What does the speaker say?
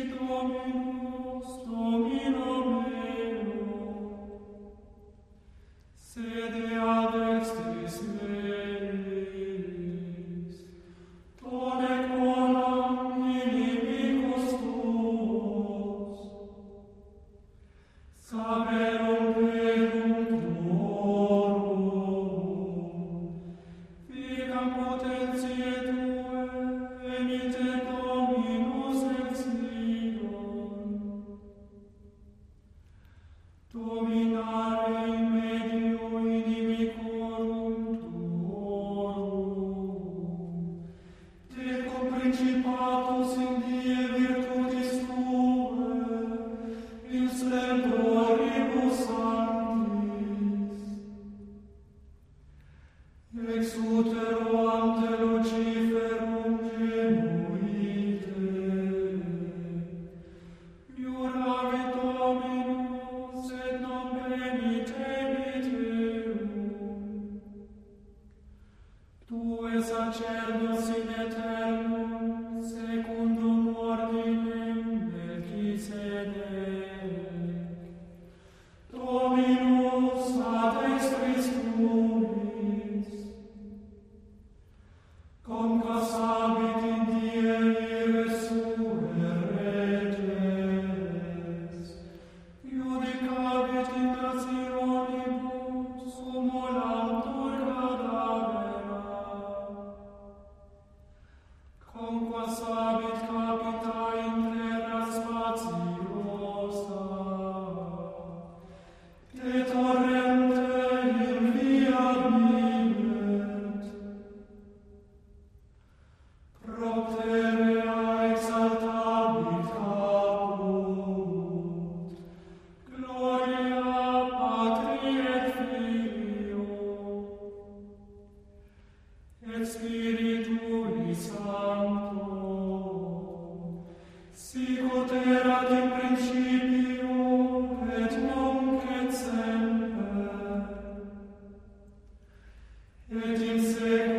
Dominus, Domino meo, sede ad extris meis, done quoram inimicos tuos, saberum pedum tuorum, vicam potentiae tue, emite Dominus exidum, dominare in medio inimicorum tuorum, decum principatus in die virtutis tue, in splendoribus sanctis, ex utero ante Luciferum genuite, iuravit Dominus et non penitebit eum. Tue sacerdos in aeternum, secundum ordinem Melchisedec, Dominus ad extris tuis, concasabit in die irresue reges, judicabit in nationibus humulantur cadavera, conquasabit capita in terra spatiosa, de torrente in via milet, propterea exaltabit caput, gloria Patri et Filio, et Spiritui Sancto, sicut erat in principio, et nunc et semper, et in saecula